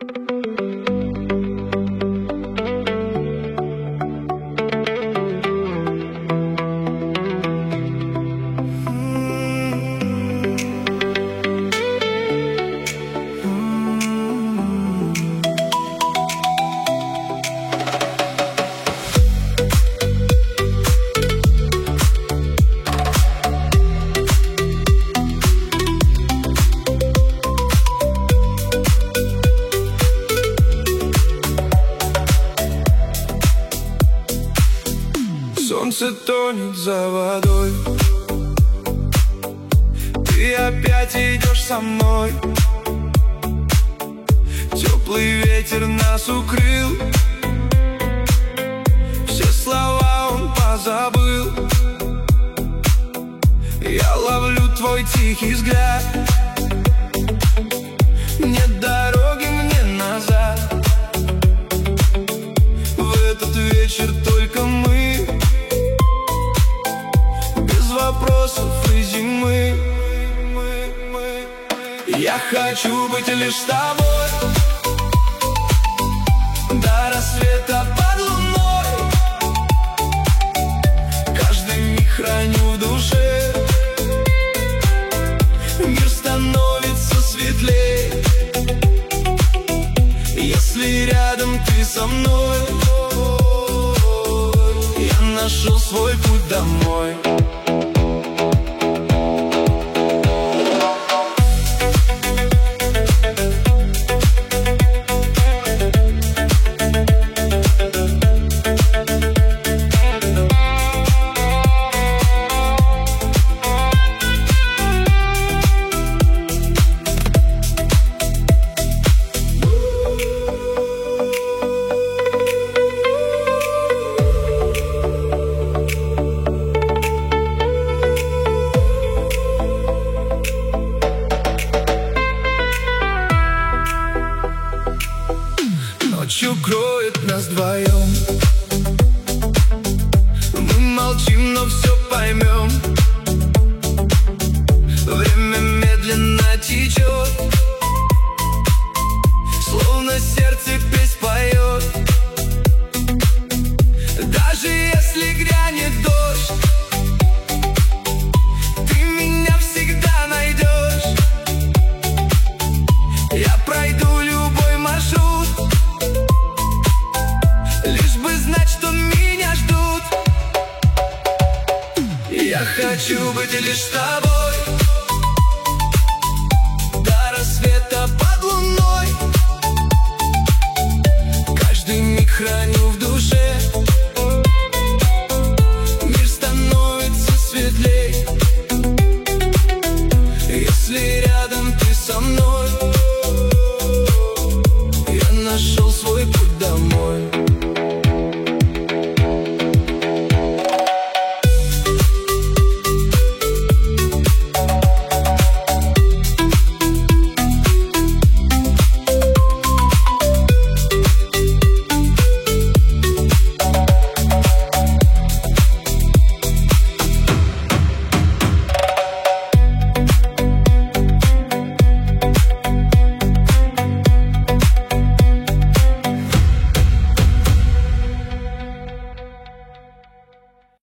Солнце тонет за водой, ты опять идешь со мной. Теплый ветер нас укрыл, все слова он позабыл. Я ловлю твой тихий взгляд, нет дороги мне назад. В этот вечер только мы, без вопросов и зимы. Я хочу быть лишь с тобой, до рассвета под луной. Каждый миг храню в душе, мир становится светлей, если рядом ты со мной. Я нашел свой путь домой. Ночью кроет нас вдвоем, мы молчим, но все поймем. Время медленно течет, словно сердце песнь поет. Даже если грянет дождь, ты меня всегда найдешь. Я пройду любой маршрут, лишь бы знать, что меня ждут. Я хочу быть лишь с тобой,